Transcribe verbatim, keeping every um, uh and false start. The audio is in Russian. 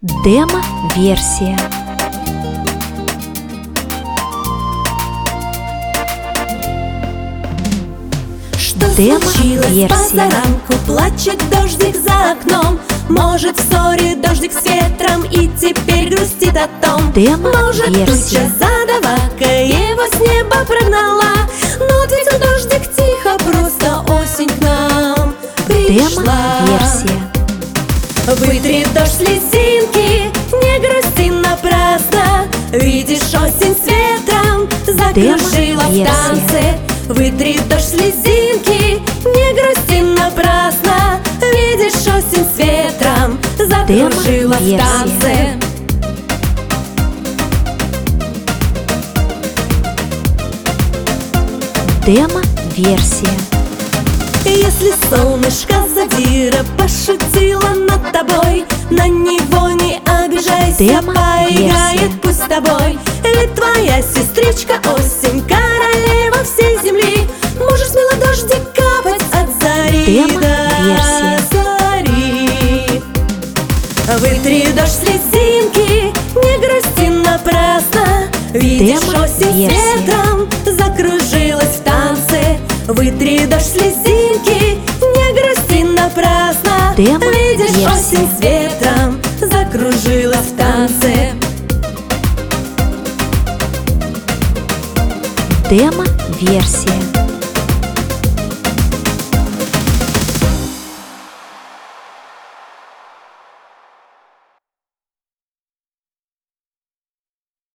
Демо-версия. Что случилось? Позаранку плачет дождик за окном. Может, в ссоре дождик с ветром и теперь грустит о том. Может, туча задавака его с неба прогнала. Но ответил дождик тихо, просто осень к нам пришла. Демо-версия. Вытри дождь слезинки, не грусти напрасно. Видишь, осень с ветром закружила в танце. Вытри дождь слезинки, не грусти напрасно. Видишь, осень с ветром закружила в танце. Демо-версия. Если солнышко задира пошутило над тобой, на него не обижайся, поиграет пусть с тобой. Ведь твоя сестричка осень, королева всей земли. Можешь смело дождик капать от зари до зари. Вытри дождь слезинки, не грусти напрасно. Видишь, осень с ветром закружилась в танце. Вытри дождь слезинки, не грусти напрасно. Видишь, осень с ветром закружилась в танце. Демо-версия.